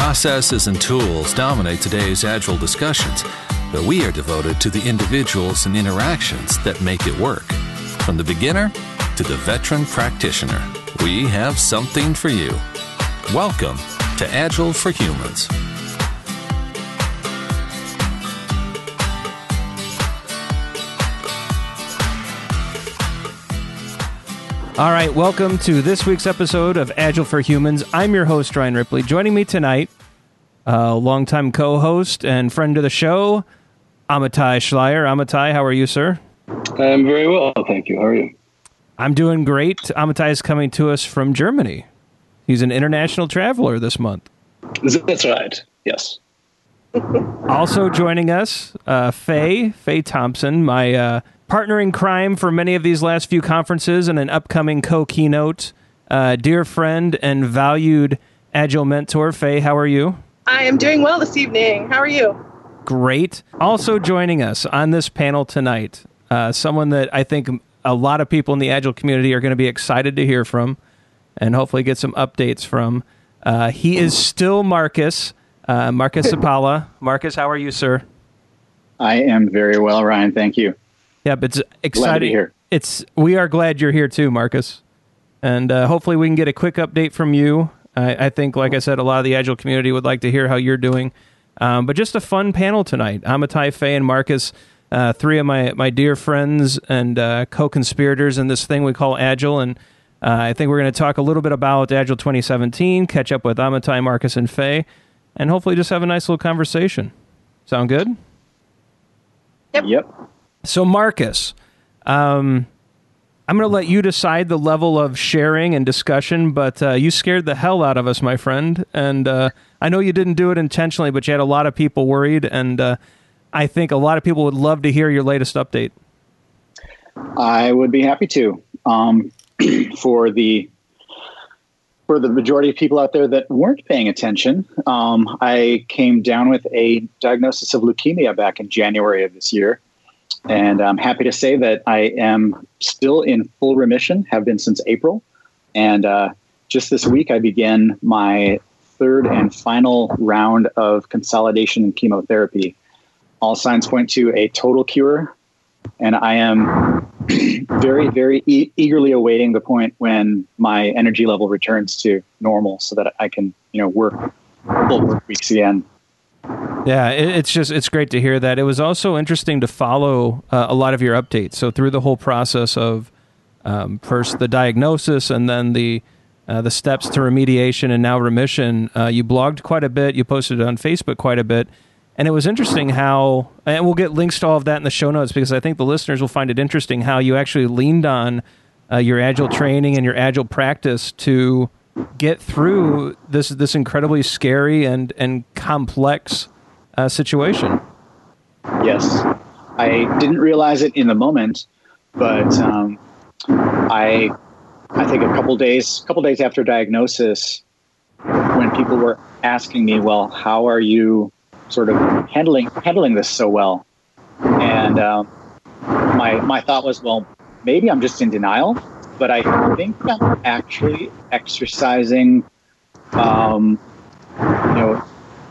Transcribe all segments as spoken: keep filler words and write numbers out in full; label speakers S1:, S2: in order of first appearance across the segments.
S1: processes and tools dominate today's Agile discussions, but we are devoted to the individuals and interactions that make it work. From the beginner to the veteran practitioner, we have something for you. Welcome to Agile for Humans.
S2: All right, welcome to this week's episode of Agile for Humans. I'm your host, Ryan Ripley. Joining me tonight, a uh, longtime co-host and friend of the show, Amitai Schleier. Amitai, how are you, sir?
S3: I'm very well, thank you. How are you?
S2: I'm doing great. Amitai is coming to us from Germany. He's an international traveler this month.
S3: That's right, yes.
S2: Also joining us, uh, Faye, Faye Thompson, my uh, partner in crime for many of these last few conferences and an upcoming co-keynote, uh, dear friend and valued Agile mentor. Faye, how are you?
S4: I am doing well this evening. How are you?
S2: Great. Also joining us on this panel tonight, uh, someone that I think a lot of people in the Agile community are going to be excited to hear from and hopefully get some updates from. Uh, he is still Marcus, uh, Marcus Sapala. Marcus, how are you, sir?
S5: I am very well, Ryan. Thank you.
S2: Yep, it's exciting.
S5: Glad to be here.
S2: It's we are glad you're here too, Marcus, and uh, hopefully we can get a quick update from you. I, I think, like I said, a lot of the Agile community would like to hear how you're doing. Um, but just a fun panel tonight. Amitai, Faye, and Marcus, uh, three of my my dear friends and uh, co-conspirators in this thing we call Agile, and uh, I think we're going to talk a little bit about Agile twenty seventeen, catch up with Amitai, Marcus, and Faye, and hopefully just have a nice little conversation. Sound good?
S4: Yep.
S5: Yep.
S2: So, Marcus, um, I'm going to let you decide the level of sharing and discussion, but uh, you scared the hell out of us, my friend. And uh, I know you didn't do it intentionally, but you had a lot of people worried, and uh, I think a lot of people would love to hear your latest update.
S5: I would be happy to. Um, for the for the majority of people out there that weren't paying attention, um, I came down with a diagnosis of leukemia back in January of this year. And I'm happy to say that I am still in full remission, have been since April. And uh, just this week, I began my third and final round of consolidation and chemotherapy. All signs point to a total cure. And I am very, very e- eagerly awaiting the point when my energy level returns to normal so that I can, you know, work full work weeks again.
S2: Yeah, it, it's just, it's great to hear that. It was also interesting to follow uh, a lot of your updates. So through the whole process of um, first the diagnosis and then the uh, the steps to remediation and now remission, uh, you blogged quite a bit. You posted it on Facebook quite a bit. And it was interesting how, and we'll get links to all of that in the show notes because I think the listeners will find it interesting how you actually leaned on uh, your Agile training and your Agile practice to get through this this incredibly scary and and complex uh, situation.
S5: Yes, I didn't realize it in the moment, but um, I I think a couple days couple days after diagnosis, when people were asking me, "Well, how are you sort of handling handling this so well?" and um, my my thought was, well, maybe I'm just in denial. But I think I'm actually exercising, um, you know,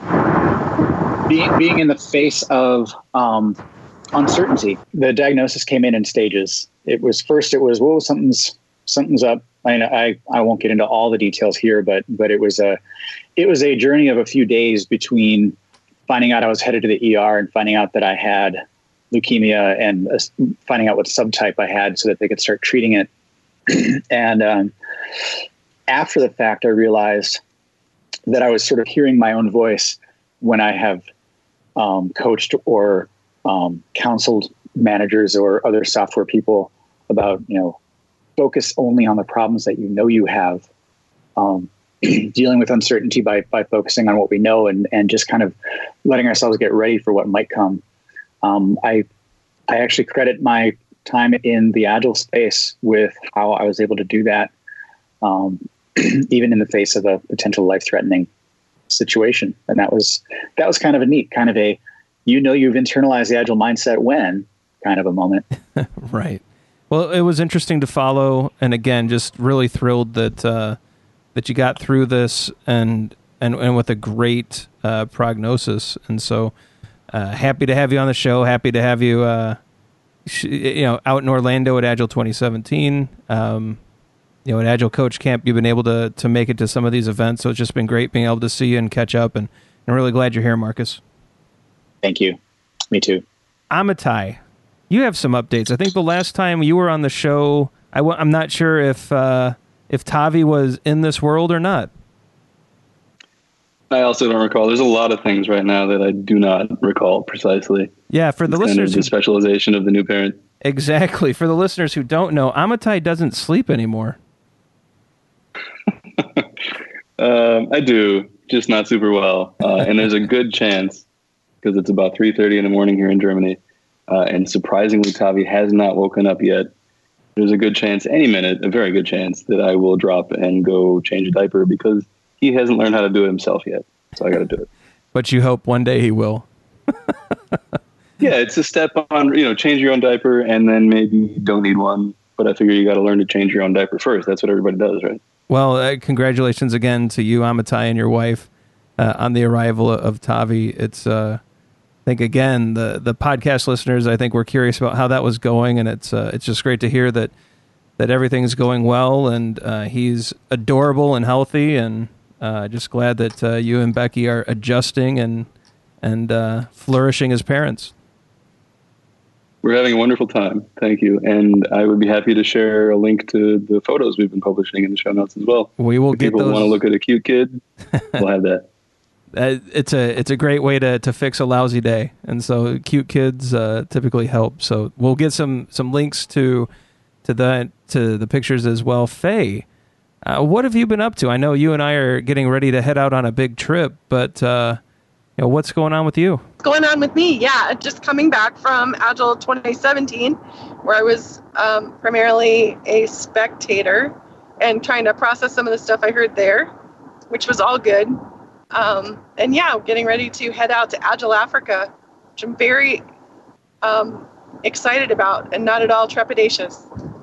S5: being being in the face of um, uncertainty. The diagnosis came in in stages. It was first, it was, whoa, something's something's up. I I I won't get into all the details here, but but it was a it was a journey of a few days between finding out I was headed to the E R and finding out that I had leukemia and uh, finding out what subtype I had so that they could start treating it. And um, after the fact, I realized that I was sort of hearing my own voice when I have um, coached or um, counseled managers or other software people about, you know, focus only on the problems that you know you have, um, dealing with uncertainty by by focusing on what we know and, and just kind of letting ourselves get ready for what might come. Um, I I actually credit my time in the Agile space with how I was able to do that, um, even in the face of a potential life-threatening situation. And that was that was kind of a neat, kind of a, you know, you've internalized the Agile mindset when kind of a moment.
S2: Right. Well, it was interesting to follow, and again, just really thrilled that uh, that you got through this. And and, and with a great uh, prognosis. And so uh, happy to have you on the show. Happy to have you, uh, sh- you know, out in Orlando at Agile twenty seventeen. Um, you know, at Agile Coach Camp, you've been able to to make it to some of these events. So it's just been great being able to see you and catch up. And I'm really glad you're here, Marcus.
S5: Thank you. Me too.
S2: Amitai, you have some updates. I think the last time you were on the show, I w- I'm not sure if uh, if Tavi was in this world or not.
S3: I also don't recall. There's a lot of things right now that I do not recall precisely.
S2: Yeah, for the
S3: it's
S2: listeners,
S3: kind of the
S2: who,
S3: specialization of the new parent.
S2: Exactly. For the listeners who don't know, Amitai doesn't sleep anymore.
S3: um, I do, just not super well. Uh, and there's a good chance, because it's about three thirty in the morning here in Germany, uh, and surprisingly, Tavi has not woken up yet. There's a good chance, any minute, a very good chance, that I will drop and go change a diaper because he hasn't learned how to do it himself yet. So I got to do it.
S2: But you hope one day he will.
S3: Yeah, it's a step on, you know, change your own diaper and then maybe you don't need one. But I figure you got to learn to change your own diaper first. That's what everybody does, right?
S2: Well, uh, congratulations again to you, Amitai, and your wife uh, on the arrival of Tavi. It's, uh, I think, again, the the podcast listeners, I think, were curious about how that was going, and it's uh, it's just great to hear that that everything's going well, and uh, he's adorable and healthy, and uh, just glad that uh, you and Becky are adjusting and and uh, flourishing as parents.
S3: We're having a wonderful time. Thank you. And I would be happy to share a link to the photos we've been publishing in the show notes as well.
S2: We will
S3: if
S2: get
S3: people
S2: those.
S3: want to look at a cute kid, we'll have that.
S2: Uh, it's a it's a great way to, to fix a lousy day, and so cute kids uh, typically help. So we'll get some, some links to to the to the pictures as well. Faye, uh, what have you been up to? I know you and I are getting ready to head out on a big trip, but uh, you know, what's going on with you?
S4: What's going on with me? Yeah, just coming back from Agile twenty seventeen, where I was um, primarily a spectator and trying to process some of the stuff I heard there, which was all good. Um, and yeah, getting ready to head out to Agile Africa, which I'm very um, excited about and not at all trepidatious.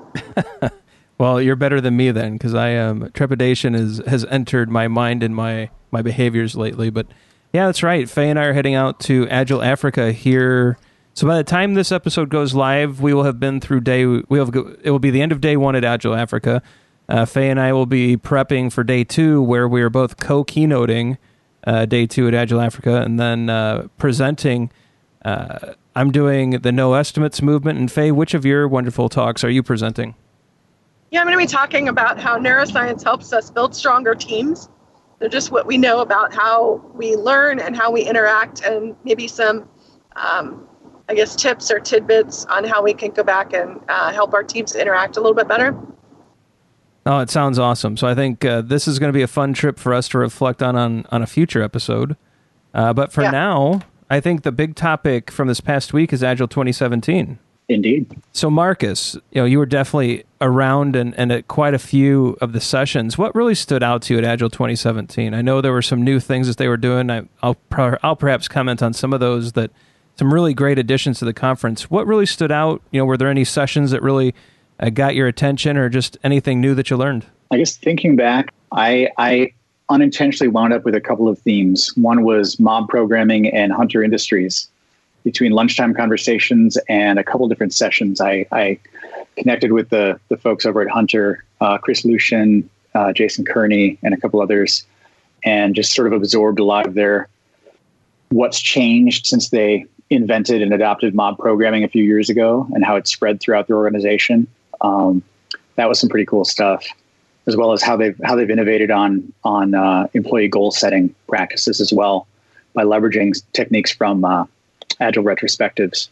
S2: Well, you're better than me then, because I am trepidation is has entered my mind and my, my behaviors lately. But yeah, that's right. Faye and I are heading out to Agile Africa here. So by the time this episode goes live, we will have been through day. We have it will be the end of day one at Agile Africa. Uh, Faye and I will be prepping for day two, where we are both co-keynoting uh, day two at Agile Africa, and then uh, presenting. Uh, I'm doing the No Estimates movement. And Faye, which of your wonderful talks are you presenting?
S4: Yeah, I'm going to be talking about how neuroscience helps us build stronger teams. So just what we know about how we learn and how we interact, and maybe some, um, I guess, tips or tidbits on how we can go back and uh, help our teams interact a little bit better.
S2: Oh, it sounds awesome. So I think uh, this is going to be a fun trip for us to reflect on on, on a future episode. Uh, but for
S4: Yeah.
S2: now, I think the big topic from this past week is Agile twenty seventeen.
S5: Indeed.
S2: So Marcus, you know, you were definitely around and, and at quite a few of the sessions. What really stood out to you at Agile twenty seventeen? I know there were some new things that they were doing. I, I'll pro- I'll perhaps comment on some of those, that some really great additions to the conference. What really stood out? You know, were there any sessions that really uh, got your attention, or just anything new that you learned?
S5: I guess thinking back, I, I unintentionally wound up with a couple of themes. One was mob programming and Hunter Industries. Between lunchtime conversations and a couple different sessions, I, I connected with the, the folks over at Hunter, uh, Chris Lucian, uh, Jason Kearney, and a couple others, and just sort of absorbed a lot of their what's changed since they invented and adopted mob programming a few years ago, and how it's spread throughout their organization. Um, that was some pretty cool stuff, as well as how they've how they've innovated on on uh, employee goal setting practices as well, by leveraging techniques from uh, Agile retrospectives.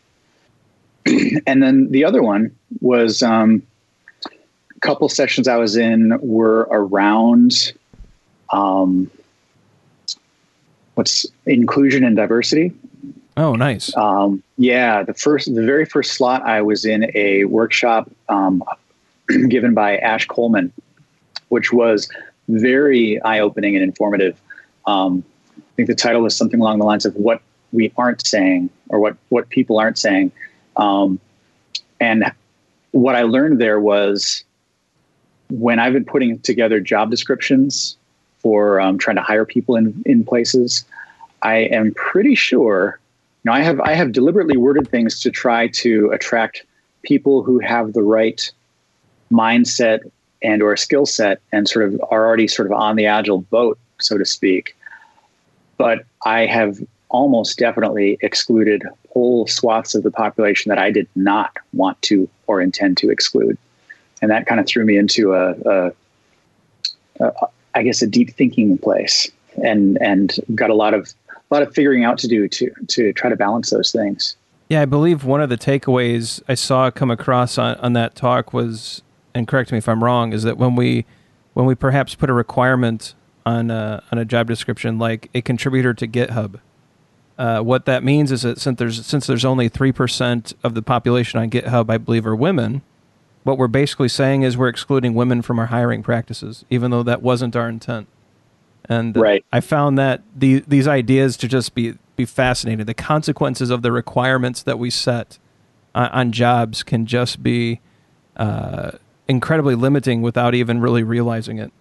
S5: And then the other one was um, a couple sessions I was in were around um, what's inclusion and diversity.
S2: Oh, nice.
S5: Um, yeah, the first, the very first slot I was in a workshop um, given by Ash Coleman, which was very eye-opening and informative. Um, I think the title was something along the lines of "What we aren't saying," or what, what people aren't saying. Um, and what I learned there was, when I've been putting together job descriptions for um, trying to hire people in, in places. I am pretty sure, you know, I have, I have deliberately worded things to try to attract people who have the right mindset and or skill set and sort of are already sort of on the Agile boat, so to speak. But I have almost definitely excluded whole swaths of the population that I did not want to or intend to exclude. And that kind of threw me into a, a, a I guess, a deep thinking place, and, and got a lot of, a lot of figuring out to do to, to try to balance those things.
S2: Yeah, I believe one of the takeaways I saw come across on, on that talk was, and correct me if I'm wrong, is that when we, when we perhaps put a requirement on a, on a job description, like a contributor to GitHub, uh, what that means is that since there's, since there's only three percent of the population on GitHub, I believe, are women, what we're basically saying is we're excluding women from our hiring practices, even though that wasn't our intent. And
S5: right.
S2: I found that the, these ideas to just be, be fascinating. The consequences of the requirements that we set on, on jobs can just be uh, incredibly limiting without even really realizing it.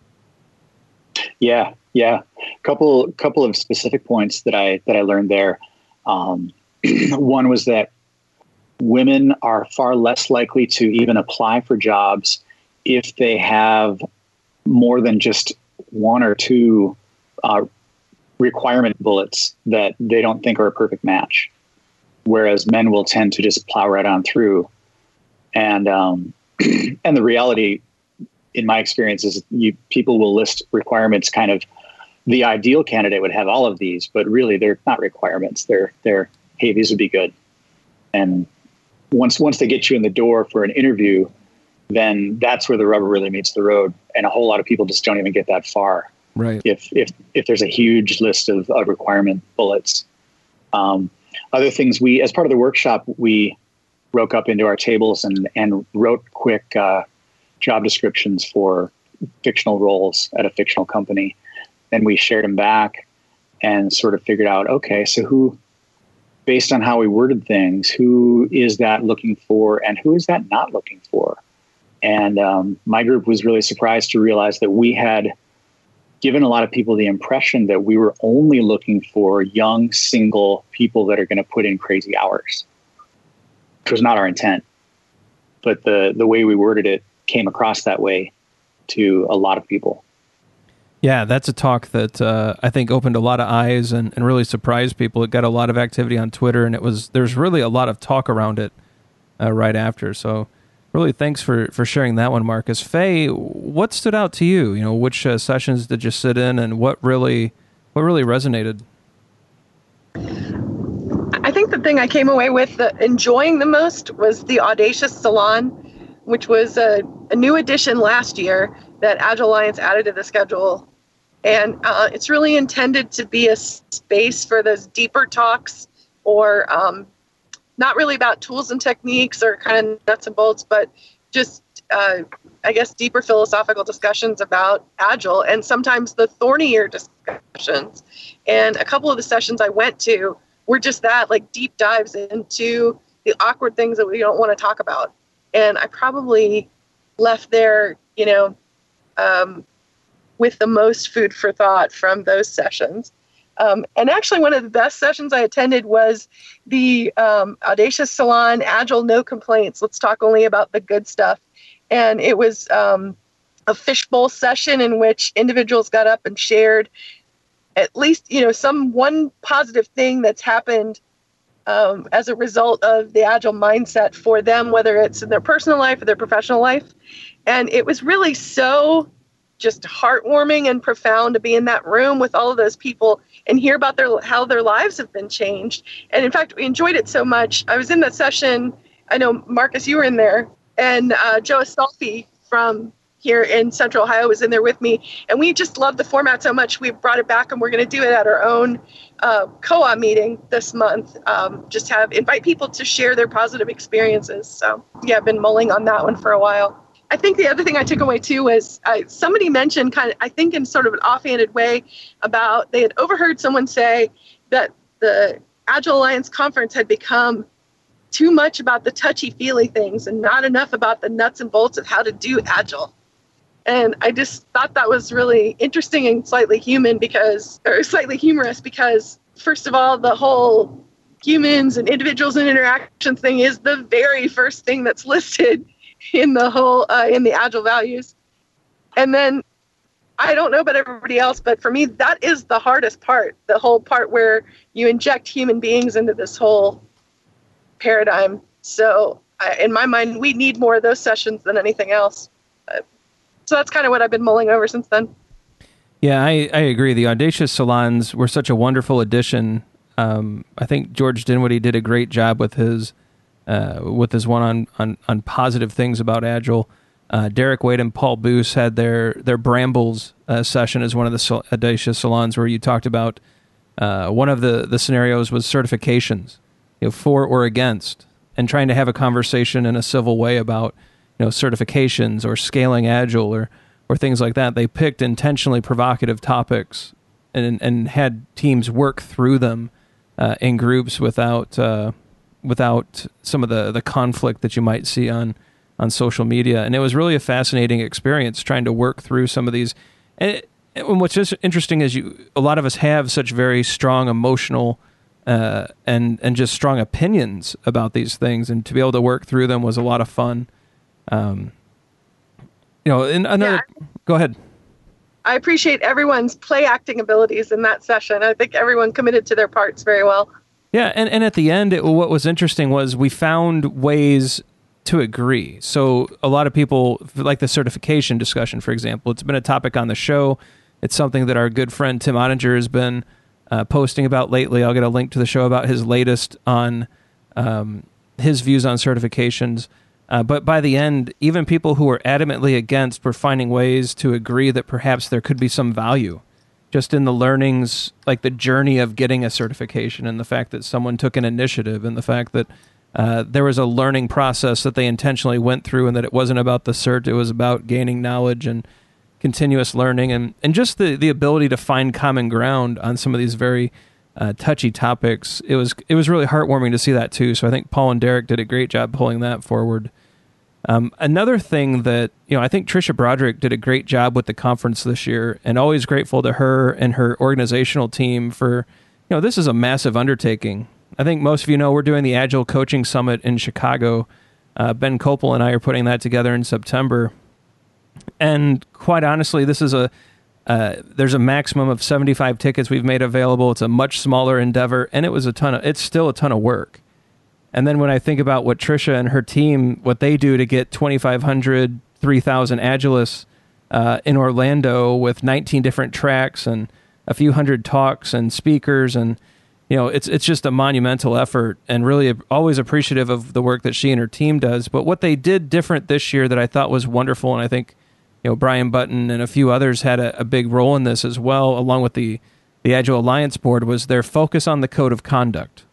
S5: Yeah, yeah. Couple couple of specific points that I that I learned there. Um, one was that women are far less likely to even apply for jobs if they have more than just one or two uh, requirement bullets that they don't think are a perfect match, whereas men will tend to just plow right on through. And um, and the reality, in my experience, is you, people will list requirements kind of, the ideal candidate would have all of these, but really they're not requirements. They're, they're, hey, these would be good. And once, once they get you in the door for an interview, then that's where the rubber really meets the road. And a whole lot of people just don't even get that far.
S2: Right.
S5: If, if, if there's a huge list of, of requirement bullets. Um, other things we, as part of the workshop, we broke up into our tables and, and wrote quick, uh, job descriptions for fictional roles at a fictional company. Then we shared them back and sort of figured out, okay, so who, based on how we worded things, who is that looking for and who is that not looking for? And um, my group was really surprised to realize that we had given a lot of people the impression that we were only looking for young, single people that are going to put in crazy hours, which was not our intent. But the, the way we worded it came across that way to a lot of people.
S2: Yeah, that's a talk that uh, I think opened a lot of eyes and, and really surprised people. It got a lot of activity on Twitter, and it was there's really a lot of talk around it uh, right after. So really thanks for, for sharing that one, Marcus. Faye, what stood out to you? You know, which uh, sessions did you sit in, and what really what really resonated?
S4: I think the thing I came away with the, enjoying the most was the Audacious Salon, which was a, a new addition last year that Agile Alliance added to the schedule. And uh, it's really intended to be a space for those deeper talks, or um, not really about tools and techniques or kind of nuts and bolts, but just, uh, I guess, deeper philosophical discussions about Agile, and sometimes the thornier discussions. And a couple of the sessions I went to were just that, like deep dives into the awkward things that we don't want to talk about. And I probably left there, you know, um, with the most food for thought from those sessions. Um, and actually, one of the best sessions I attended was the um, Audacious Salon Agile No Complaints. Let's talk only about the good stuff. And it was um, a fishbowl session in which individuals got up and shared at least, you know, some one positive thing that's happened Um, as a result of the Agile mindset for them, whether it's in their personal life or their professional life. And it was really so just heartwarming and profound to be in that room with all of those people and hear about their how their lives have been changed. And in fact, we enjoyed it so much. I was in that session. I know, Marcus, you were in there, and uh, Joe Astolfi from here in Central Ohio was in there with me. And we just loved the format so much, we brought it back, and we're going to do it at our own uh, co-op meeting this month. Um, just have invite people to share their positive experiences. So yeah, I've been mulling on that one for a while. I think the other thing I took away too was uh, somebody mentioned kind of, I think in sort of an offhanded way, about they had overheard someone say that the Agile Alliance conference had become too much about the touchy-feely things and not enough about the nuts and bolts of how to do Agile. And I just thought that was really interesting and slightly human because, or slightly humorous because, first of all, the whole humans and individuals and interactions thing is the very first thing that's listed in the whole, uh, in the Agile values. And then, I don't know about everybody else, but for me, that is the hardest part, the whole part where you inject human beings into this whole paradigm. So I, in my mind, we need more of those sessions than anything else. But, so that's kind of what I've been mulling over since then.
S2: Yeah, I, I agree. The Audacious Salons were such a wonderful addition. Um, I think George Dinwiddie did a great job with his uh, with his one on, on, on positive things about Agile. Uh, Derek Wade and Paul Boos had their their Brambles uh, session as one of the Sol- Audacious Salons, where you talked about uh, one of the, the scenarios was certifications, you know, for or against, and trying to have a conversation in a civil way about, you know, certifications or scaling Agile or or things like that. They picked intentionally provocative topics and and had teams work through them uh, in groups without uh, without some of the, the conflict that you might see on. on social media. And it was really a fascinating experience trying to work through some of these. And, it, and what's just interesting is you, a lot of us have such very strong emotional uh, and, and just strong opinions about these things. And to be able to work through them was a lot of fun. Um, you know, in another, yeah. Go ahead.
S4: I appreciate everyone's play acting abilities in that session. I think everyone committed to their parts very well.
S2: Yeah. And, and at the end, it, what was interesting was we found ways to agree. So a lot of people, like the certification discussion, for example, it's been a topic on the show. It's something that our good friend Tim Ottinger has been uh, posting about lately. I'll get a link to the show about his latest on um, his views on certifications. Uh, but by the end, even people who were adamantly against were finding ways to agree that perhaps there could be some value just in the learnings, like the journey of getting a certification and the fact that someone took an initiative and the fact that Uh, there was a learning process that they intentionally went through and that it wasn't about the cert, it was about gaining knowledge and continuous learning and, and just the, the ability to find common ground on some of these very uh, touchy topics. It was it was really heartwarming to see that too. So I think Paul and Derek did a great job pulling that forward. Um, another thing that, you know, I think Tricia Broderick did a great job with the conference this year, and always grateful to her and her organizational team for, you know, this is a massive undertaking. I think most of you know we're doing the Agile Coaching Summit in Chicago. Uh, Ben Kopel and I are putting that together in September. And quite honestly, this is a uh, there's a maximum of seventy-five tickets we've made available. It's a much smaller endeavor, and it was a ton of it's still a ton of work. And then when I think about what Tricia and her team, what they do to get twenty-five hundred, three thousand Agilists uh, in Orlando with nineteen different tracks and a few hundred talks and speakers, and you know, it's it's just a monumental effort, and really always appreciative of the work that she and her team does. But what they did different this year that I thought was wonderful, and I think, you know, Brian Button and a few others had a, a big role in this as well, along with the, the Agile Alliance Board, was their focus on the code of conduct.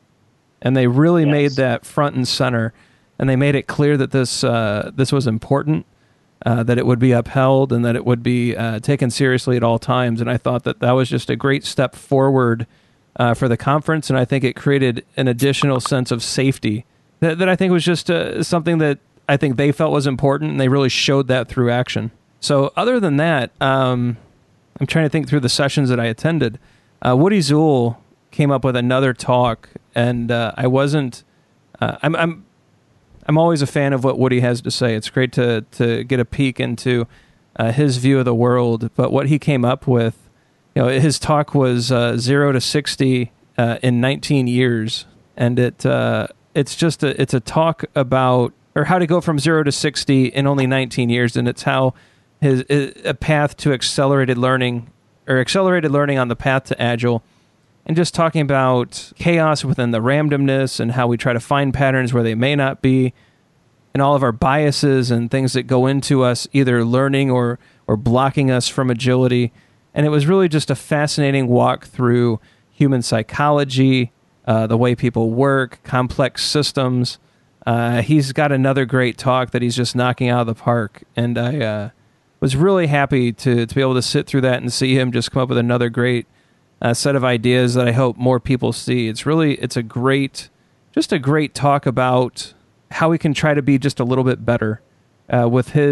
S2: And they really yes. made that front and center, and they made it clear that this uh, this was important, uh, that it would be upheld, and that it would be uh, taken seriously at all times. And I thought that that was just a great step forward Uh, for the conference, and I think it created an additional sense of safety that, that I think was just uh, something that I think they felt was important, and they really showed that through action. So other than that, um, I'm trying to think through the sessions that I attended. Uh, Woody Zuhl came up with another talk, and uh, I wasn't. Uh, I'm I'm I'm always a fan of what Woody has to say. It's great to to get a peek into uh, his view of the world, but what he came up with. You know, his talk was uh, zero to sixty uh, in nineteen years, and it uh, it's just a it's a talk about or how to go from zero to sixty in only nineteen years, and it's how his a path to accelerated learning or accelerated learning on the path to Agile, and just talking about chaos within the randomness and how we try to find patterns where they may not be, and all of our biases and things that go into us either learning or or blocking us from agility. And it was really just a fascinating walk through human psychology, uh, the way people work, complex systems. Uh, he's got another great talk that he's just knocking out of the park. And I uh, was really happy to, to be able to sit through that and see him just come up with another great uh, set of ideas that I hope more people see. It's really, it's a great, just a great talk about how we can try to be just a little bit better uh, with his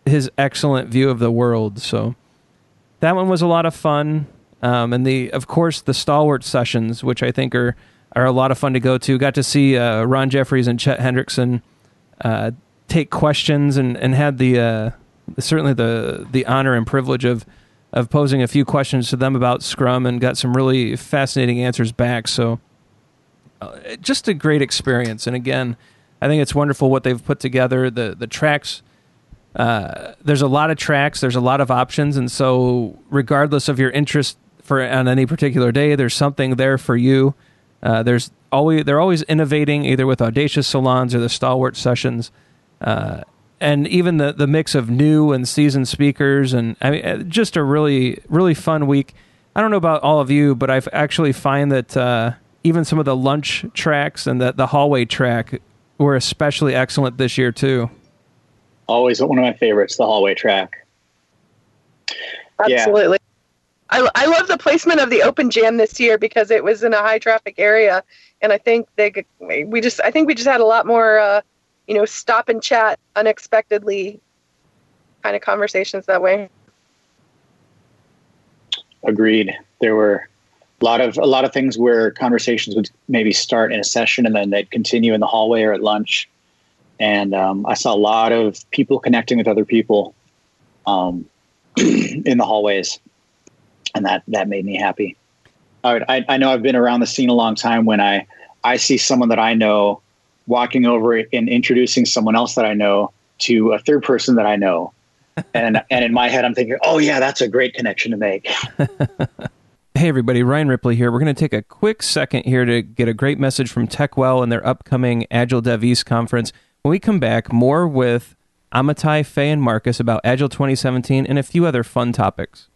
S2: his excellent view of the world. So that one was a lot of fun. Um, and the, of course, the Stalwart sessions, which I think are, are a lot of fun to go to. Got to see uh, Ron Jeffries and Chet Hendrickson uh, take questions, and, and had the uh, certainly the the honor and privilege of of posing a few questions to them about Scrum, and got some really fascinating answers back. So uh, just a great experience. And again, I think it's wonderful what they've put together. The the tracks, uh, there's a lot of tracks, there's a lot of options, and so regardless of your interest for on any particular day, there's something there for you. Uh, there's always they're always innovating, either with Audacious Salons or the Stalwart sessions, uh, and even the the mix of new and seasoned speakers, and I mean, just a really really fun week. I don't know about all of you, but I've actually find that uh, even some of the lunch tracks and the the hallway track were especially excellent this year too.
S5: Always one of my favorites, the hallway track.
S4: Absolutely. Yeah. I, I love the placement of the open jam this year because it was in a high traffic area, and I think they we just I think we just had a lot more uh, you know stop and chat unexpectedly kind of conversations that way.
S5: Agreed. There were a lot of a lot of things where conversations would maybe start in a session and then they'd continue in the hallway or at lunch, and um, I saw a lot of people connecting with other people um, in the hallways. And that, that made me happy. I, I know I've been around the scene a long time. When I, I see someone that I know walking over and introducing someone else that I know to a third person that I know. And and in my head, I'm thinking, oh, yeah, that's a great connection to make.
S2: Hey, everybody. Ryan Ripley here. We're going to take a quick second here to get a great message from TechWell and their upcoming Agile Dev East conference. When we come back, more with Amitai, Faye, and Marcus about Agile twenty seventeen and a few other fun topics.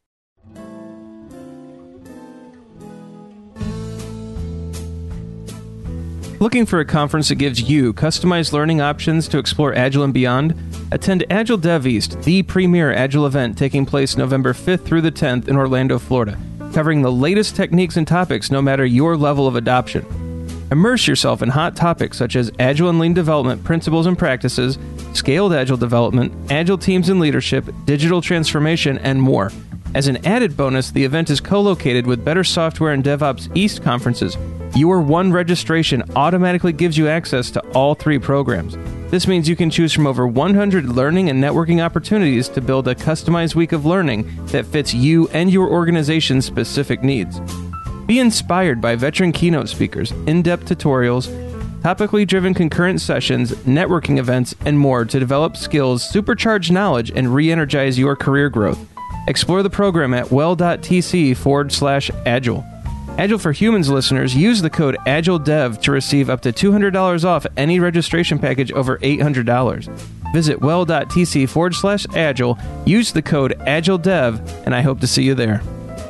S2: Looking for a conference that gives you customized learning options to explore Agile and beyond? Attend Agile Dev East, the premier Agile event taking place November fifth through the tenth in Orlando, Florida, covering the latest techniques and topics no matter your level of adoption. Immerse yourself in hot topics such as Agile and Lean development principles and practices, scaled Agile development, Agile teams and leadership, digital transformation, and more. As an added bonus, the event is co-located with Better Software and DevOps East conferences. Your one registration automatically gives you access to all three programs. This means you can choose from over one hundred learning and networking opportunities to build a customized week of learning that fits you and your organization's specific needs. Be inspired by veteran keynote speakers, in-depth tutorials, topically driven concurrent sessions, networking events, and more to develop skills, supercharge knowledge, and re-energize your career growth. Explore the program at well.tc forward slash agile. Agile for Humans listeners, use the code AgileDev to receive up to two hundred dollars off any registration package over eight hundred dollars. Visit well.tc forward slash agile, use the code AgileDev, and I hope to see you there.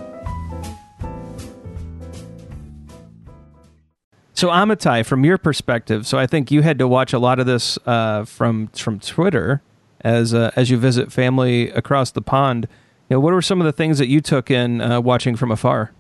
S2: So Amitai, from your perspective, so I think you had to watch a lot of this uh, from from Twitter as uh, as you visit family across the pond. You know, what were some of the things that you took in uh, watching from afar?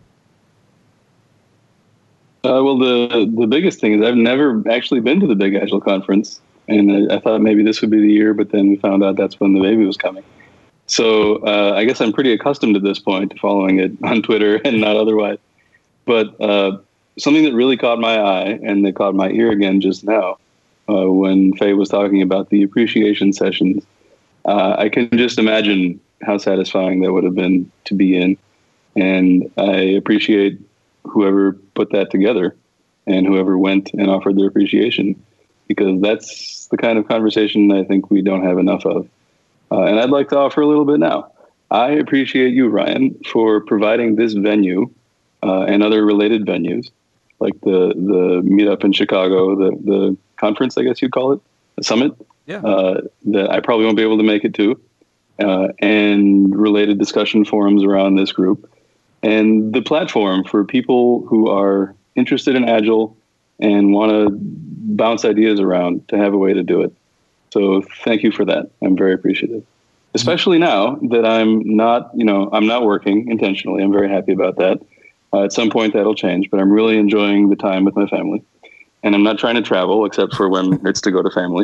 S3: Uh, well, the the biggest thing is I've never actually been to the Big Agile Conference, and I, I thought maybe this would be the year, but then we found out that's when the baby was coming. So uh, I guess I'm pretty accustomed at this point to following it on Twitter and not otherwise. But uh, something that really caught my eye and that caught my ear again just now, uh, when Faye was talking about the appreciation sessions, uh, I can just imagine how satisfying that would have been to be in, and I appreciate whoever put that together and whoever went and offered their appreciation, because that's the kind of conversation I think we don't have enough of. Uh, and I'd like to offer a little bit now. I appreciate you, Ryan, for providing this venue uh, and other related venues, like the the meetup in Chicago, the, the conference, I guess you'd call it, the summit,
S2: yeah.
S3: uh, that I probably won't be able to make it to, uh, and related discussion forums around this group. And the platform for people who are interested in Agile and want to bounce ideas around to have a way to do it. So thank you for that. I'm very appreciative, especially now that I'm not, you know, I'm not working intentionally. I'm very happy about that. Uh, at some point that'll change, but I'm really enjoying the time with my family, and I'm not trying to travel except for when it's to go to family.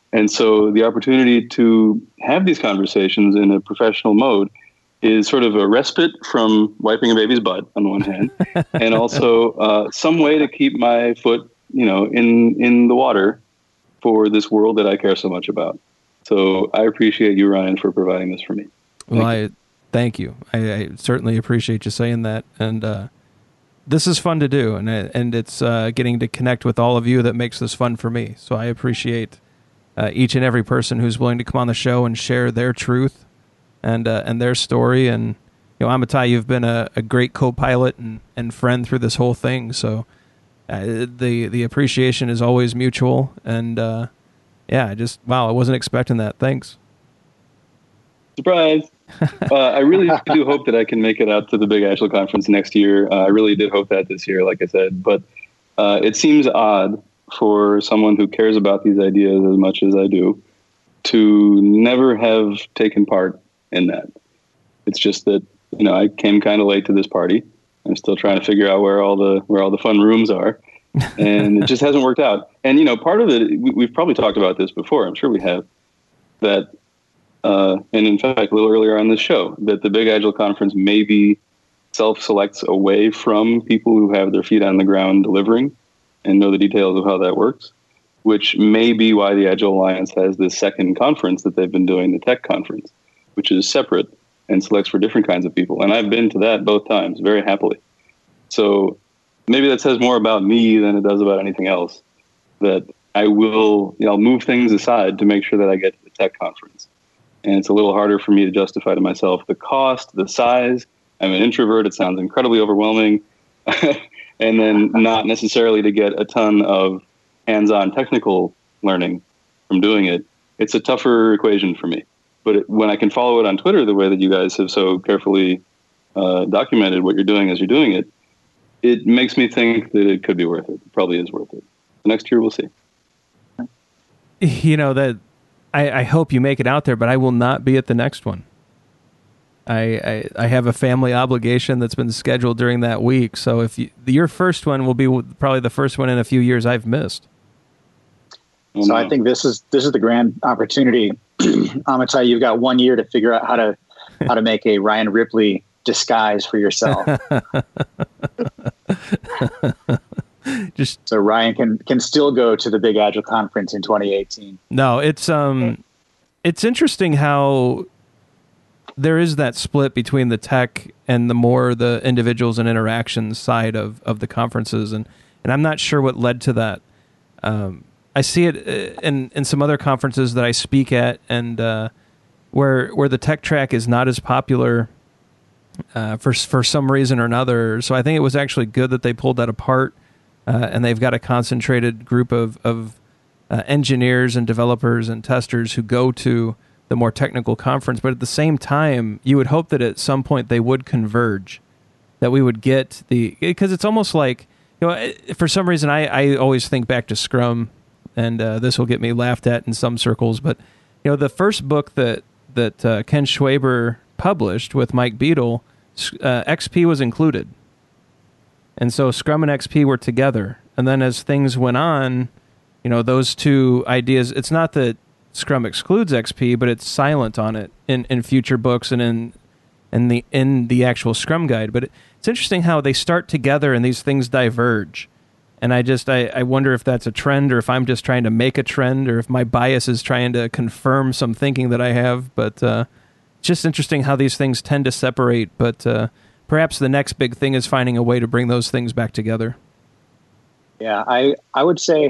S3: And so the opportunity to have these conversations in a professional mode is sort of a respite from wiping a baby's butt on the one hand, and also uh, some way to keep my foot, you know, in, in the water for this world that I care so much about. So I appreciate you, Ryan, for providing this for me.
S2: Thank well, you. I thank you. I, I certainly appreciate you saying that. And uh, this is fun to do, and and it's uh, getting to connect with all of you that makes this fun for me. So I appreciate uh, each and every person who's willing to come on the show and share their truth and uh, and their story. And you know, Amitai, you've been a, a great co-pilot and, and friend through this whole thing. So uh, the the appreciation is always mutual. And uh, yeah, I just wow, I wasn't expecting that. Thanks.
S3: Surprise. uh, I really do hope that I can make it out to the Big Agile Conference next year. Uh, I really did hope that this year, like I said. But uh, it seems odd for someone who cares about these ideas as much as I do to never have taken part in that. It's just that, you know, I came kind of late to this party. I'm still trying to figure out where all the where all the fun rooms are, and it just hasn't worked out. And you know, part of it, we, we've probably talked about this before. I'm sure we have. That. Uh, and in fact, a little earlier on this show, that the Big Agile Conference maybe self-selects away from people who have their feet on the ground delivering and know the details of how that works, which may be why the Agile Alliance has this second conference that they've been doing, the Tech Conference, which is separate and selects for different kinds of people. And I've been to that both times very happily. So maybe that says more about me than it does about anything else, that I will, you know, I'll move things aside to make sure that I get to the Tech Conference. And it's a little harder for me to justify to myself the cost, the size. I'm an introvert. It sounds incredibly overwhelming. And then not necessarily to get a ton of hands-on technical learning from doing it. It's a tougher equation for me. But it, when I can follow it on Twitter the way that you guys have so carefully uh, documented what you're doing as you're doing it, it makes me think that it could be worth it. It probably is worth it. The next year we'll see.
S2: You know, that I, I hope you make it out there, but I will not be at the next one. I, I I have a family obligation that's been scheduled during that week. So if you, your first one will be probably the first one in a few years I've missed.
S5: So I think this is this is the grand opportunity. Amitai, you've got one year to figure out how to how to make a Ryan Ripley disguise for yourself. Just so Ryan can can still go to the Big Agile Conference in twenty eighteen.
S2: No, it's um, it's interesting how there is that split between the tech and the more the individuals and interactions side of, of the conferences, and, and I'm not sure what led to that. Um, I see it in in some other conferences that I speak at, and uh, where where the tech track is not as popular uh, for for some reason or another. So I think it was actually good that they pulled that apart. Uh, and they've got a concentrated group of, of uh, engineers and developers and testers who go to the more technical conference. But at the same time, you would hope that at some point they would converge, that we would get the... Because it's almost like, you know, for some reason, I, I always think back to Scrum, and uh, this will get me laughed at in some circles. But, you know, the first book that, that uh, Ken Schwaber published with Mike Beadle, uh, X P was included. And so Scrum and X P were together. And then as things went on, you know, those two ideas, it's not that Scrum excludes X P, but it's silent on it in, in future books and in in the in the actual Scrum guide. But it, it's interesting how they start together and these things diverge. And I just, I, I wonder if that's a trend or if I'm just trying to make a trend or if my bias is trying to confirm some thinking that I have. But uh, it's just interesting how these things tend to separate. But uh, perhaps the next big thing is finding a way to bring those things back together.
S5: Yeah, I, I would say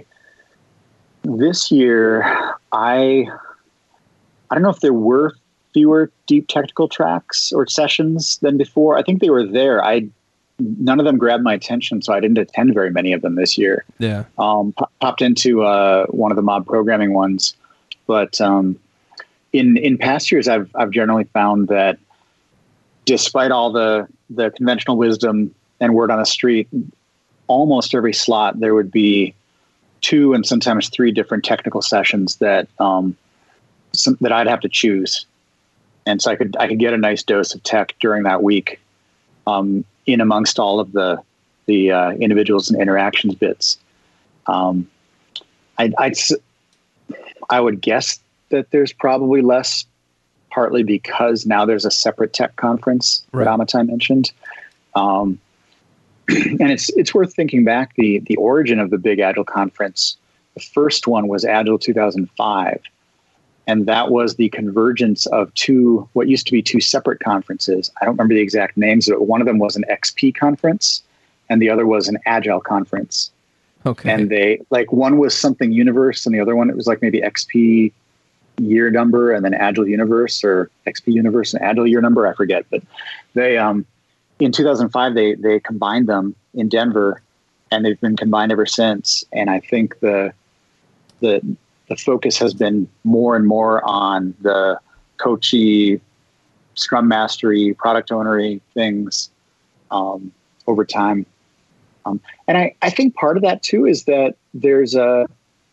S5: this year, I I don't know if there were fewer deep technical tracks or sessions than before. I think they were there. I none of them grabbed my attention, so I didn't attend very many of them this year.
S2: Yeah,
S5: um, p- popped into uh, one of the mob programming ones, but um, in in past years, I've I've generally found that despite all the the conventional wisdom and word on the street, almost every slot there would be two and sometimes three different technical sessions that um, some, that I'd have to choose, and so I could I could get a nice dose of tech during that week, um, in amongst all of the the uh, individuals and interactions bits. Um, I'd, I'd I would guess that there's probably less, partly because now there's a separate tech conference right. that Amitai mentioned. Um, and it's it's worth thinking back, the, the origin of the big Agile conference. The first one was Agile two thousand five. And that was the convergence of two, what used to be two separate conferences. I don't remember the exact names, but one of them was an X P conference and the other was an Agile conference.
S2: Okay.
S5: And they, like, one was something universe and the other one, it was like maybe X P year number and then Agile universe, or X P universe and Agile year number. I forget. But they, um, in two thousand five, they, they combined them in Denver and they've been combined ever since. And I think the, the, the focus has been more and more on the coachy, scrum mastery, product ownery things um, over time. Um, and I, I think part of that too is that there's a,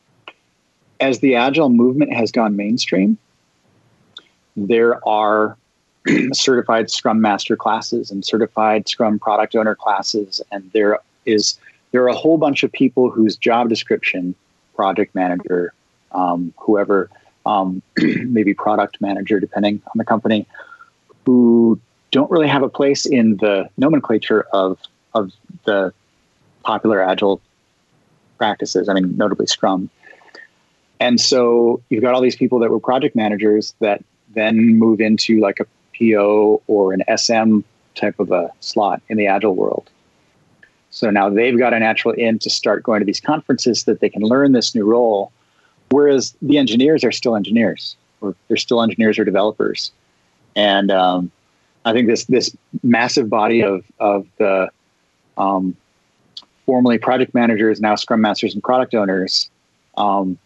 S5: as the Agile movement has gone mainstream, there are certified Scrum Master classes and certified Scrum Product Owner classes. And there is, there are a whole bunch of people whose job description, project manager, Um, whoever, um, maybe product manager, depending on the company, who don't really have a place in the nomenclature of of the popular Agile practices. I mean, notably Scrum. And so you've got all these people that were project managers that then move into like a P O or an S M type of a slot in the Agile world. So now they've got a natural in to start going to these conferences so that they can learn this new role. Whereas the engineers are still engineers, or they're still engineers or developers. And um, I think this this massive body of, of the um, formerly project managers, now Scrum Masters and product owners, um,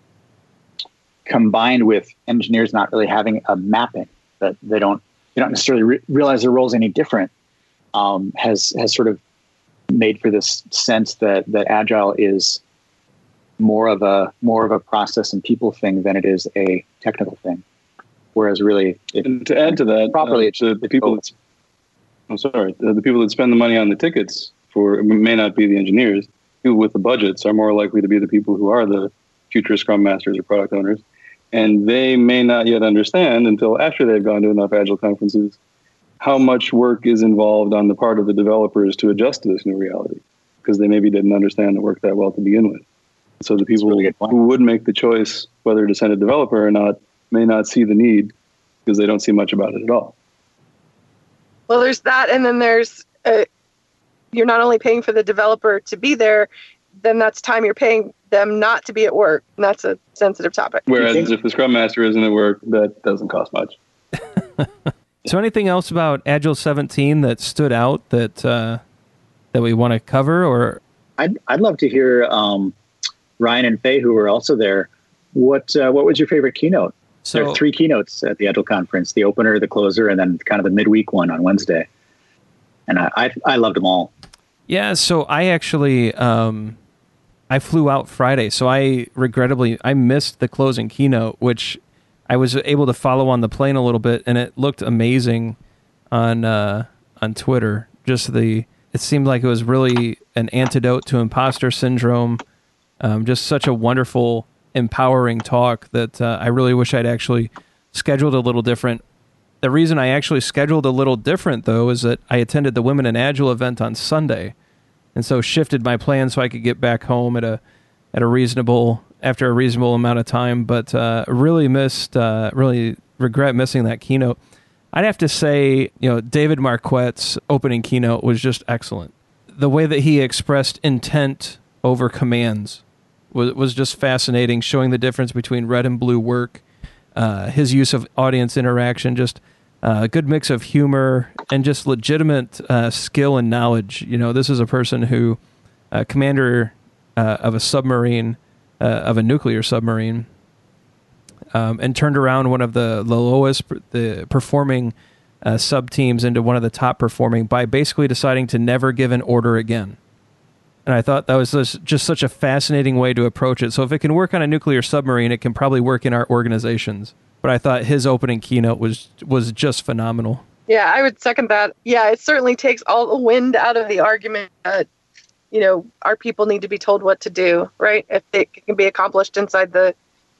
S5: combined with engineers not really having a mapping, that they don't they don't necessarily re- realize their roles any different, um, has has sort of made for this sense that that Agile is more of a more of a process and people thing than it is a technical thing. Whereas really, it,
S3: and to add to that,
S5: properly,
S3: uh, the, the people that, I'm sorry, the, the people that spend the money on the tickets for it may not be the engineers. People with the budgets are more likely to be the people who are the future Scrum Masters or product owners, and they may not yet understand until after they've gone to enough Agile conferences how much work is involved on the part of the developers to adjust to this new reality, because they maybe didn't understand the work that well to begin with. So the people really who would make the choice whether to send a developer or not may not see the need because they don't see much about it at all.
S4: Well, there's that, and then there's uh, you're not only paying for the developer to be there, then that's time you're paying them not to be at work, and that's a sensitive topic.
S3: Whereas if the Scrum Master isn't at work, that doesn't cost much.
S2: So anything else about Agile seventeen that stood out that uh, that we want to cover? Or
S5: I'd, I'd love to hear um, Ryan and Faye, who were also there. What uh, what was your favorite keynote? So, there are three keynotes at the Agile conference: the opener, the closer, and then kind of the midweek one on Wednesday. And I I, I loved them all.
S2: Yeah, so I actually um, I flew out Friday, so I regrettably I missed the closing keynote, which I was able to follow on the plane a little bit, and it looked amazing on uh, on Twitter. Just the it seemed like it was really an antidote to imposter syndrome. Um, just such a wonderful, empowering talk that uh, I really wish I'd actually scheduled a little different. The reason I actually scheduled a little different, though, is that I attended the Women in Agile event on Sunday, and so shifted my plan so I could get back home at a at a reasonable after a reasonable amount of time. But uh, really missed, uh, really regret missing that keynote. I'd have to say, you know, David Marquette's opening keynote was just excellent. The way that he expressed intent over commands was was just fascinating, showing the difference between red and blue work. Uh, his use of audience interaction, just uh, a good mix of humor and just legitimate uh, skill and knowledge. You know, this is a person who, uh, commander uh, of a submarine, uh, of a nuclear submarine, um, and turned around one of the, the lowest the performing uh, sub teams into one of the top performing by basically deciding to never give an order again. And I thought that was just such a fascinating way to approach it. So if it can work on a nuclear submarine, it can probably work in our organizations. But I thought his opening keynote was was just phenomenal.
S4: Yeah, I would second that. Yeah, it certainly takes all the wind out of the argument that, you know, our people need to be told what to do, right? If it can be accomplished inside the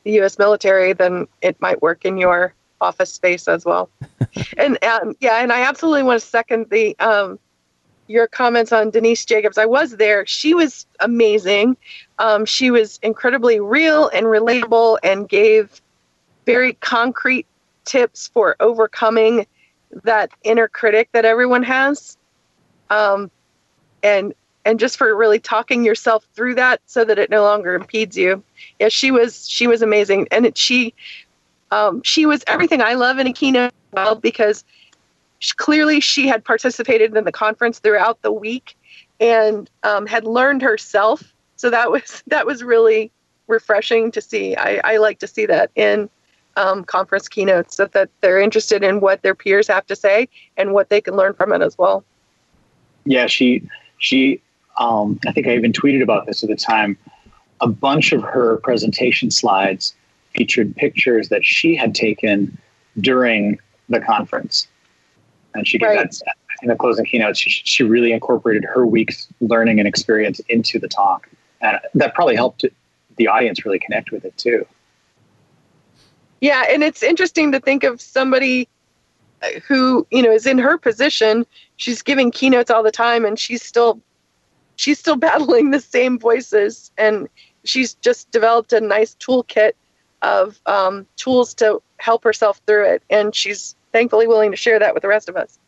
S4: the U S military, then it might work in your office space as well. and um, yeah, and I absolutely want to second the um, your comments on Denise Jacobs. I was there. She was amazing. Um, she was incredibly real and relatable and gave very concrete tips for overcoming that inner critic that everyone has. Um, and and just for really talking yourself through that so that it no longer impedes you. Yeah, she was she was amazing. And it, she um, she was everything I love in a keynote, well, because she, clearly she had participated in the conference throughout the week and um, had learned herself. So that was that was really refreshing to see. I, I like to see that in um, conference keynotes, so that they're interested in what their peers have to say and what they can learn from it as well.
S5: Yeah, she she. Um, I think I even tweeted about this at the time. A bunch of her presentation slides featured pictures that she had taken during the conference. And she gave
S4: right.
S5: that in the closing keynote. She, she really incorporated her week's learning and experience into the talk. And that probably helped the audience really connect with it too.
S4: Yeah, and it's interesting to think of somebody who, you know, is in her position. She's giving keynotes all the time, and she's still she's still battling the same voices, and she's just developed a nice toolkit of um, tools to help herself through it, and she's thankfully willing to share that with the rest of us.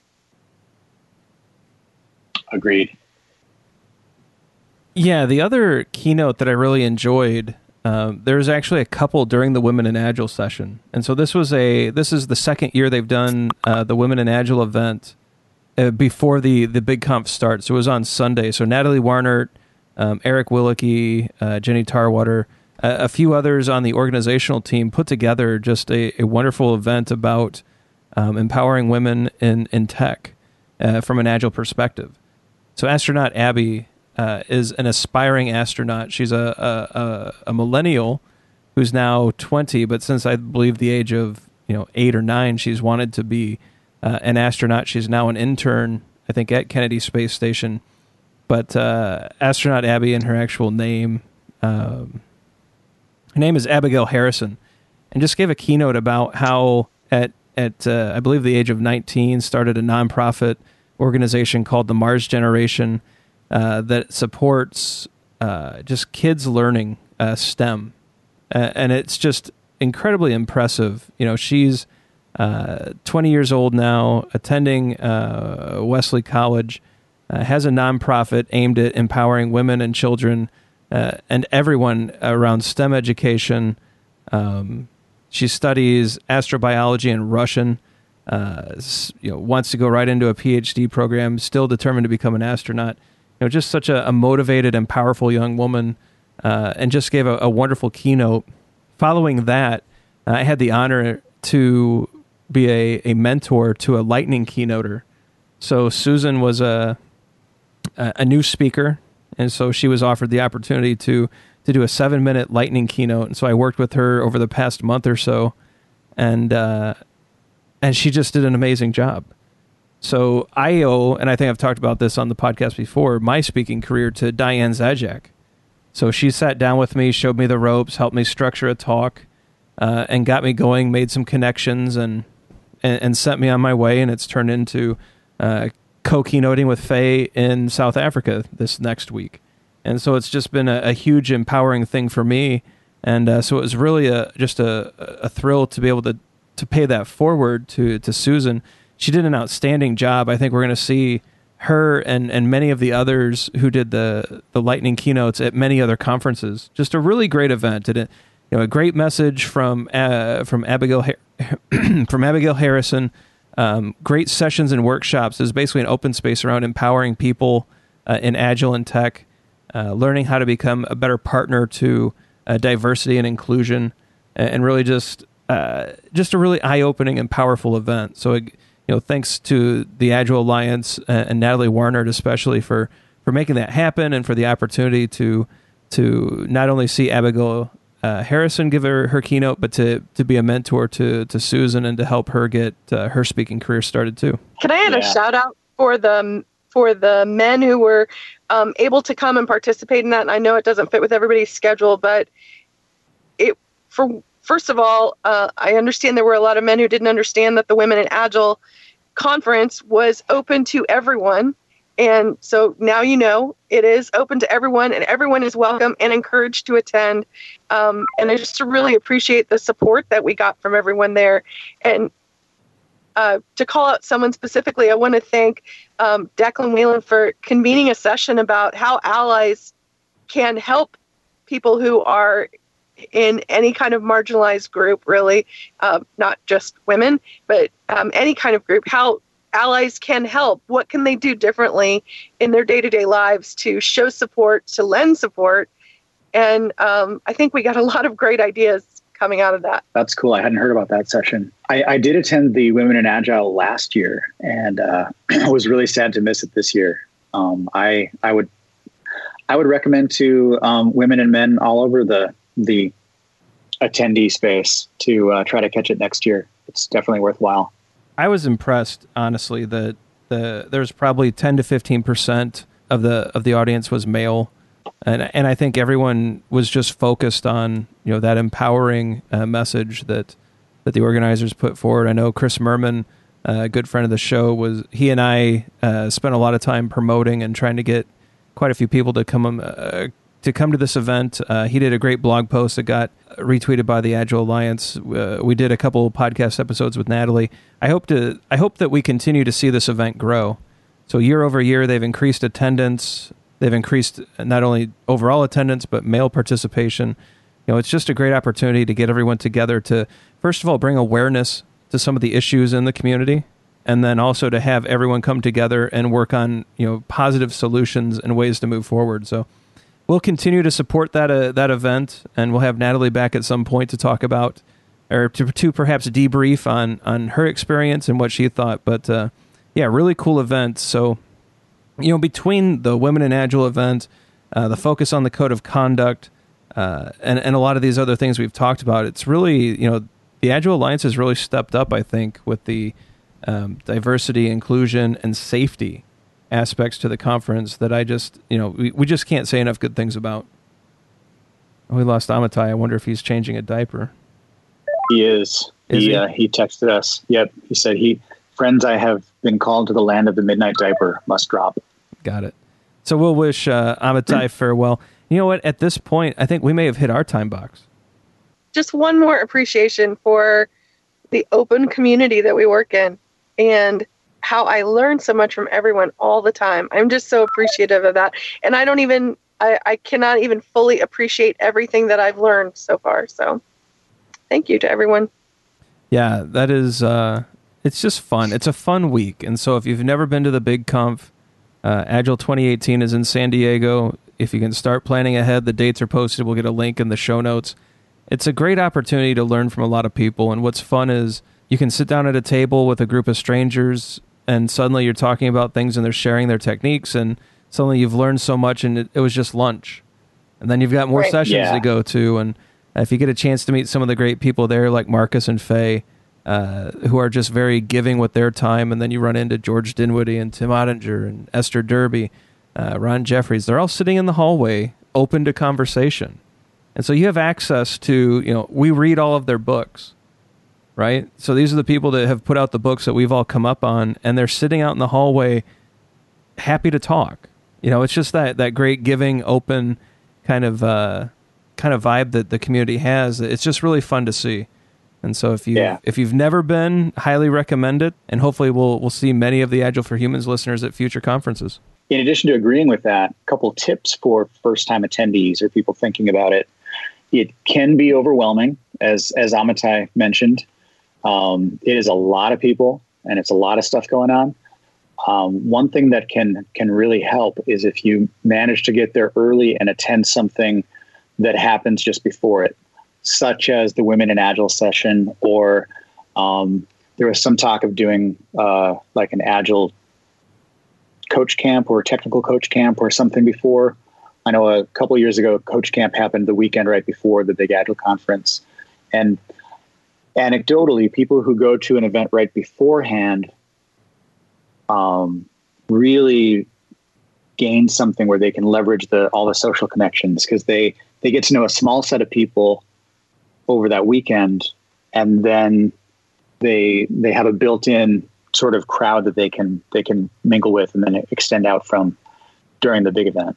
S5: Agreed.
S2: Yeah, the other keynote that I really enjoyed, um, there was actually a couple during the Women in Agile session, and so this was a this is the second year they've done uh, the Women in Agile event uh, before the the big conf starts. So it was on Sunday. So Natalie Warnert, um, Eric Willicke, uh, Jenny Tarwater, uh, a few others on the organizational team put together just a, a wonderful event about um, empowering women in in tech uh, from an Agile perspective. So astronaut Abby Uh, is an aspiring astronaut. She's a, a, a, a millennial who's now twenty, but since I believe the age of you know eight or nine, she's wanted to be uh, an astronaut. She's now an intern, I think, at Kennedy Space Station. But uh, astronaut Abby, and her actual name, um, her name is Abigail Harrison, and just gave a keynote about how at at uh, I believe the age of nineteen started a nonprofit organization called the Mars Generation. Uh, that supports uh, just kids learning uh, STEM, uh, and it's just incredibly impressive. You know, she's uh, twenty years old now, attending uh, Wesley College, uh, has a nonprofit aimed at empowering women and children uh, and everyone around STEM education. Um, she studies astrobiology and Russian. Uh, you know, wants to go right into a P H D program. Still determined to become an astronaut. You know, just such a, a motivated and powerful young woman, uh, and just gave a, a wonderful keynote. Following that, uh, I had the honor to be a, a mentor to a lightning keynoter. So Susan was a, a a new speaker, and so she was offered the opportunity to to do a seven minute lightning keynote. And so I worked with her over the past month or so, and uh, and she just did an amazing job. So I owe, and I think I've talked about this on the podcast before, my speaking career to Diane Zajac. So she sat down with me, showed me the ropes, helped me structure a talk, uh, and got me going, made some connections, and, and, and sent me on my way. And it's turned into uh, co-keynoting with Faye in South Africa this next week. And so it's just been a, a huge empowering thing for me. And uh, so it was really a, just a, a thrill to be able to, to pay that forward to, to Susan. She did an outstanding job. I think we're going to see her and, and many of the others who did the, the lightning keynotes at many other conferences. Just a really great event. And it, you know, a great message from uh, from Abigail from Abigail Harrison. Um, great sessions and workshops. There's basically an open space around empowering people uh, in Agile and tech, uh, learning how to become a better partner to uh, diversity and inclusion, and really just uh, just a really eye-opening and powerful event. So. It, You know, thanks to the Agile Alliance uh, and Natalie Warnert especially for, for making that happen, and for the opportunity to to not only see Abigail uh, Harrison give her, her keynote, but to, to be a mentor to, to Susan and to help her get uh, her speaking career started too.
S4: Can I add
S5: yeah.
S4: a shout out for the for the men who were um, able to come and participate in that? And I know it doesn't fit with everybody's schedule, but it for first of all, uh, I understand there were a lot of men who didn't understand that the Women in Agile conference was open to everyone. And so now you know it is open to everyone, and everyone is welcome and encouraged to attend. Um, and I just really appreciate the support that we got from everyone there. And uh, to call out someone specifically, I want to thank um, Declan Whalen for convening a session about how allies can help people who are in any kind of marginalized group, really, uh, not just women, but um, any kind of group, how allies can help. What can they do differently in their day-to-day lives to show support, to lend support? And um, I think we got a lot of great ideas coming out of that.
S5: That's cool. I hadn't heard about that session. I, I did attend the Women in Agile last year, and uh, I was really sad to miss it this year. Um, I I would I would recommend to um, women and men all over the the attendee space to uh, try to catch it next year. It's definitely worthwhile.
S2: I was impressed, honestly, that the there's probably ten to fifteen percent of the of the audience was male, and and I think everyone was just focused on, you know, that empowering uh, message that that the organizers put forward. I know Chris Merman, uh, a good friend of the show, was he and I uh, spent a lot of time promoting and trying to get quite a few people to come uh, to come to this event. Uh, he did a great blog post that got retweeted by the Agile Alliance. Uh, we did a couple podcast episodes with Natalie. I hope to. I hope that we continue to see this event grow. So year over year, they've increased attendance. They've increased not only overall attendance, but male participation. You know, it's just a great opportunity to get everyone together to, first of all, bring awareness to some of the issues in the community, and then also to have everyone come together and work on, you know, positive solutions and ways to move forward. So we'll continue to support that uh, that event, and we'll have Natalie back at some point to talk about, or to, to perhaps debrief on, on her experience and what she thought. But uh, yeah, really cool event. So, you know, between the Women in Agile event, uh, the focus on the code of conduct, uh, and, and a lot of these other things we've talked about, it's really, you know, the Agile Alliance has really stepped up, I think, with the um, diversity, inclusion, and safety aspects to the conference that I just, you know, we, we just can't say enough good things about. We lost Amitai. I wonder if he's changing a diaper.
S5: He is.
S2: Is
S5: he
S2: he?
S5: Uh, he texted us. Yep. He said, he, friends, I have been called to the land of the midnight diaper. Must drop.
S2: Got it. So we'll wish uh, Amitai farewell. You know what? At this point, I think we may have hit our time box.
S4: Just one more appreciation for the open community that we work in, and how I learn so much from everyone all the time. I'm just so appreciative of that. And I don't even, I, I cannot even fully appreciate everything that I've learned so far. So thank you to everyone.
S2: Yeah, that is, uh, it's just fun. It's a fun week. And so if you've never been to the Big Conf, uh, Agile twenty eighteen is in San Diego. If you can start planning ahead, the dates are posted. We'll get a link in the show notes. It's a great opportunity to learn from a lot of people. And what's fun is you can sit down at a table with a group of strangers, and suddenly you're talking about things and they're sharing their techniques, and suddenly you've learned so much, and it, it was just lunch. And then you've got more
S4: right.
S2: sessions
S5: Yeah.
S2: to go to. And if you get a chance to meet some of the great people there, like Marcus and Faye, uh, who are just very giving with their time, and then you run into George Dinwiddie and Tim Ottinger and Esther Derby, uh, Ron Jeffries, they're all sitting in the hallway open to conversation. And so you have access to, you know, we read all of their books. Right? So these are the people that have put out the books that we've all come up on, and they're sitting out in the hallway happy to talk. You know, it's just that, that great giving, open kind of uh, kind of vibe that the community has. It's just really fun to see. And so if you
S5: Yeah.
S2: if you've never been, highly recommend it, and hopefully we'll we'll see many of the Agile for Humans listeners at future conferences.
S5: In addition to agreeing with that, a couple tips for first-time attendees or people thinking about it. It can be overwhelming, as as Amitai mentioned. Um, it is a lot of people, and it's a lot of stuff going on. Um, one thing that can can really help is if you manage to get there early and attend something that happens just before it, such as the Women in Agile session, or um, there was some talk of doing uh, like an Agile coach camp or technical coach camp or something before. I know a couple of years ago, Coach Camp happened the weekend right before the Big Agile Conference. And anecdotally, people who go to an event right beforehand um, really gain something where they can leverage the all the social connections, because they, they get to know a small set of people over that weekend, and then they they have a built-in sort of crowd that they can they can mingle with, and then extend out from during the big event.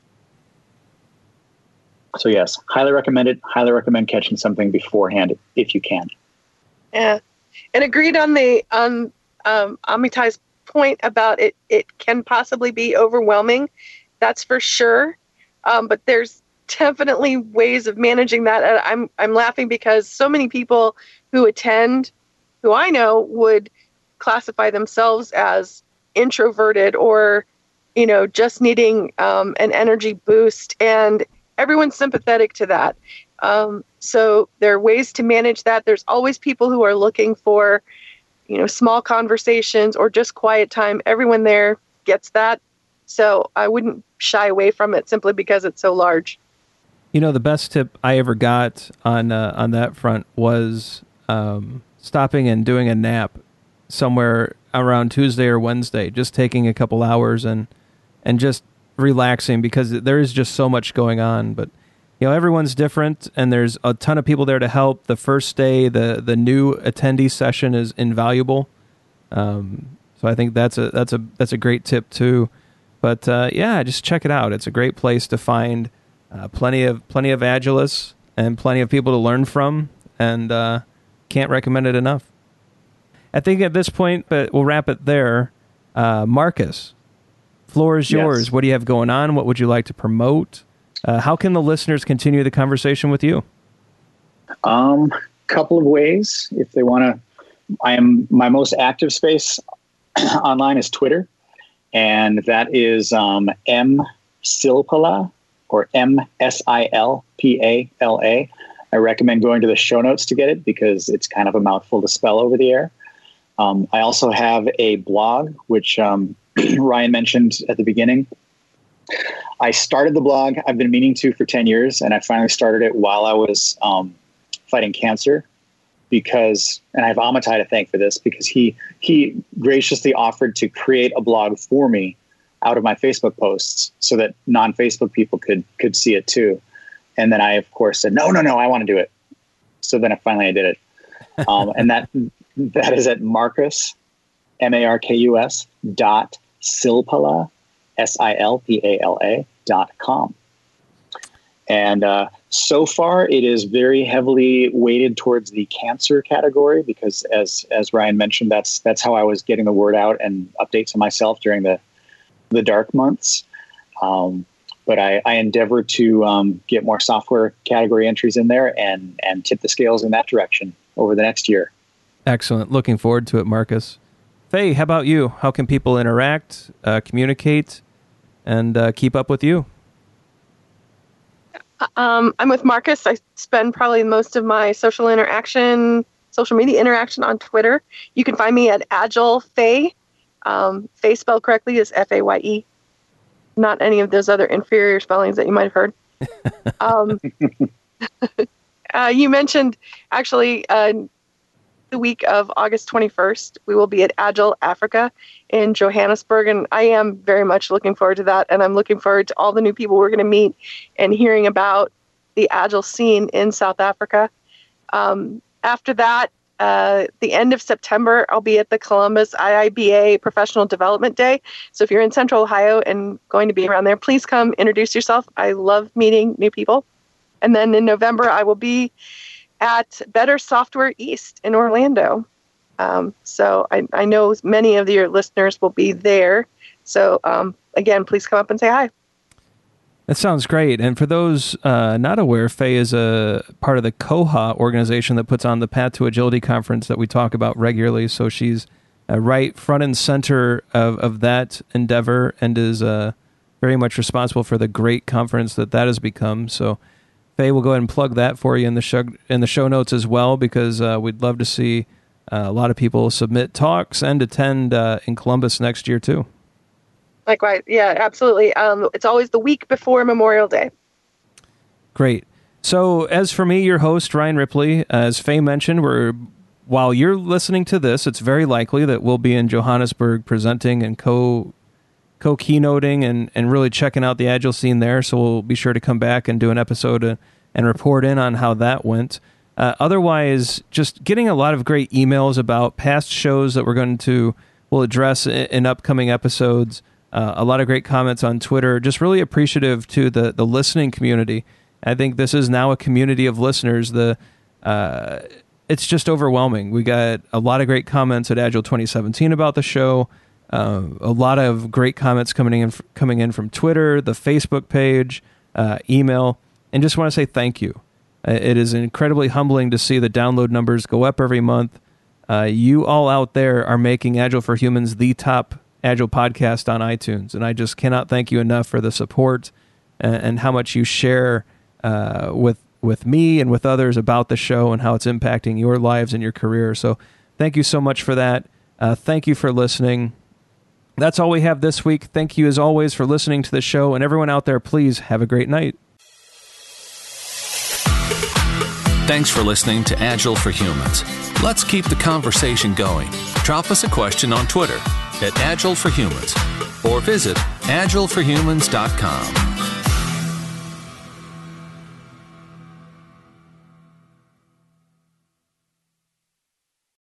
S5: So yes, highly recommend it. Highly recommend catching something beforehand if you can.
S4: Yeah, and agreed on the on um, Amitai's point about it. It can possibly be overwhelming. That's for sure. Um, but there's definitely ways of managing that. And I'm I'm laughing because so many people who attend, who I know, would classify themselves as introverted or, you know, just needing um, an energy boost, and everyone's sympathetic to that. Um, so there are ways to manage that. There's always people who are looking for, you know, small conversations or just quiet time. Everyone there gets that. So I wouldn't shy away from it simply because it's so large.
S2: You know, the best tip I ever got on uh, on that front was um, stopping and doing a nap somewhere around Tuesday or Wednesday, just taking a couple hours and and just relaxing, because there is just so much going on. But you know, everyone's different, and there's a ton of people there to help. The first day, the the new attendee session is invaluable. Um, so I think that's a that's a that's a great tip too. But uh, yeah, just check it out. It's a great place to find uh, plenty of plenty of Agilis and plenty of people to learn from, and uh, can't recommend it enough. I think at this point, but we'll wrap it there. Uh, Marcus, floor is yours.
S5: Yes.
S2: What do you have going on? What would you like to promote? Uh, how can the listeners continue the conversation with you?
S5: Um, couple of ways. If they want to, I am my most active space online is Twitter, and that is um, M Silpala or M S I L P A L A. I recommend going to the show notes to get it because it's kind of a mouthful to spell over the air. Um, I also have a blog, which um, Ryan mentioned at the beginning. I started the blog. I've been meaning to for ten years, and I finally started it while I was um, fighting cancer because, and I have Amitai to thank for this, because he he graciously offered to create a blog for me out of my Facebook posts so that non-Facebook people could could see it too. And then I, of course, said, no, no, no, I want to do it. So then I finally I did it. Um, and that that is at Marcus, M A R K U S, dot Silpala, S I L P A L A, dot com. And uh, so far, it is very heavily weighted towards the cancer category because, as as Ryan mentioned, that's that's how I was getting the word out and updates to myself during the, the dark months. Um, but I, I endeavor to um, get more software category entries in there and, and tip the scales in that direction over the next year.
S2: Excellent. Looking forward to it, Marcus. Faye, how about you? How can people interact, uh, communicate, and uh, keep up with you?
S4: Um, I'm with Marcus. I spend probably most of my social interaction, social media interaction on Twitter. You can find me at Agile Faye. Um, Faye spelled correctly is F A Y E. Not any of those other inferior spellings that you might have heard. um, uh, you mentioned, actually, uh, the week of August twenty-first, we will be at Agile Africa in Johannesburg, and I am very much looking forward to that, and I'm looking forward to all the new people we're going to meet and hearing about the Agile scene in South Africa. Um, after that, uh, the end of September, I'll be at the Columbus I I B A Professional Development Day. So if you're in Central Ohio and going to be around there, please come introduce yourself. I love meeting new people. And then in November, I will be at Better Software East in Orlando. Um, so I, I know many of your listeners will be there. So um, again, please come up and say hi.
S2: That sounds great. And for those uh, not aware, Faye is a part of the Koha organization that puts on the Path to Agility conference that we talk about regularly. So she's uh, right front and center of, of that endeavor and is uh, very much responsible for the great conference that that has become. So Faye, we'll go ahead and plug that for you in the show, in the show notes as well, because uh, we'd love to see uh, a lot of people submit talks and attend uh, in Columbus next year too.
S4: Likewise. Yeah, absolutely. Um, it's always the week before Memorial Day.
S2: Great. So as for me, your host, Ryan Ripley, as Faye mentioned, we're, while you're listening to this, it's very likely that we'll be in Johannesburg presenting and co co-keynoting and, and really checking out the Agile scene there. So we'll be sure to come back and do an episode uh, and report in on how that went. Uh, otherwise, just getting a lot of great emails about past shows that we're going to will address in, in upcoming episodes. Uh, a lot of great comments on Twitter. Just really appreciative to the the listening community. I think this is now a community of listeners. The uh, it's just overwhelming. We got a lot of great comments at Agile twenty seventeen about the show. Uh, a lot of great comments coming in coming in from Twitter, the Facebook page, uh, email, and just want to say thank you. It is incredibly humbling to see the download numbers go up every month. Uh, you all out there are making Agile for Humans the top Agile podcast on iTunes, and I just cannot thank you enough for the support and, and how much you share uh, with with me and with others about the show and how it's impacting your lives and your career. So thank you so much for that. Uh, thank you for listening. That's all we have this week. Thank you as always for listening to the show, and everyone out there, please have a great night.
S1: Thanks for listening to Agile for Humans. Let's keep the conversation going. Drop us a question on Twitter at Agile for Humans or visit agile for humans dot com.